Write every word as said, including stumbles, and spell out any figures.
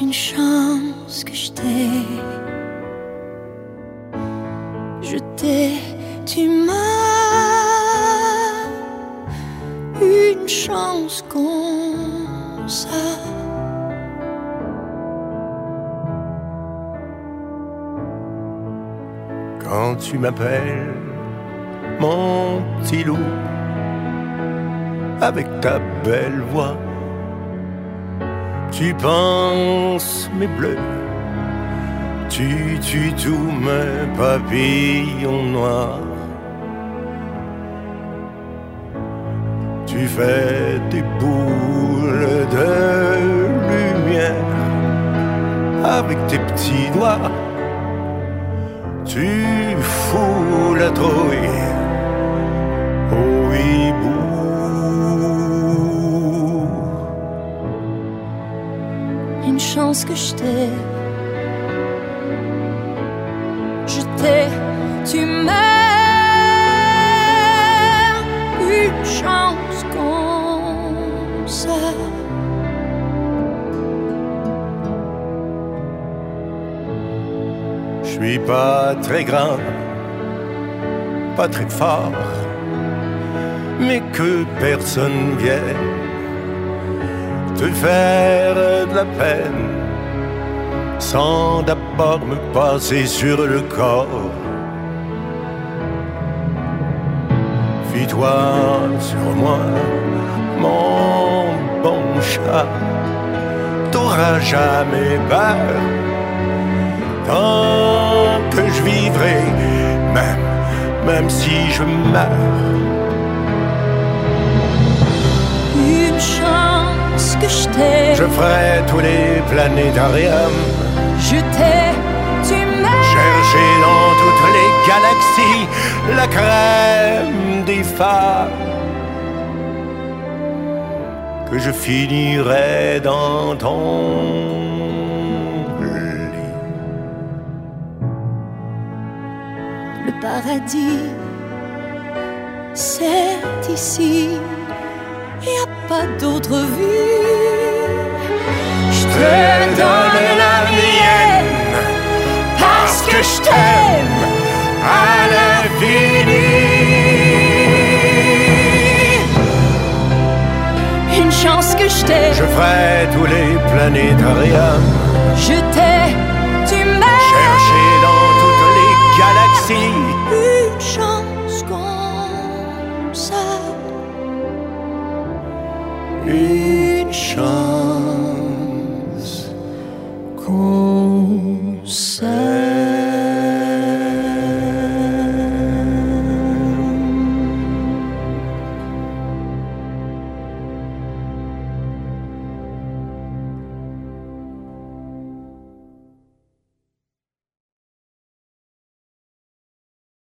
une chance que je t'ai, je t'ai, tu m'as, une chance comme ça. Quand tu m'appelles mon petit loup, avec ta belle voix, tu penses mes bleus, tu tues tous mes papillons noirs. Tu fais des boules de lumière avec tes petits doigts. Tu fous la trouille au hibou. Une chance que je t'ai, je t'ai, tu m'aimes. Une chance comme ça. Je suis pas très grand, pas très fort, mais que personne vienne te faire de la peine sans d'abord me passer sur le corps. Fie-toi sur moi, mon bon chat, t'auras jamais peur. Tant que je vivrai, même, même si je meurs. Une chance que je t'ai, je ferai tous les planétariums. Je t'ai, tu m'aimes. Chercher dans toutes les galaxies la crème des femmes. Que je finirai dans ton paradis, c'est ici, y a pas d'autre vue. Je te donne la mienne parce que je t'aime à l'infini. Une chance que je t'ai, je ferai tous les planétariums. Je t'ai, tu m'aimes. Chercher dans toutes les galaxies. Une chance comme ça. Une chance comme ça.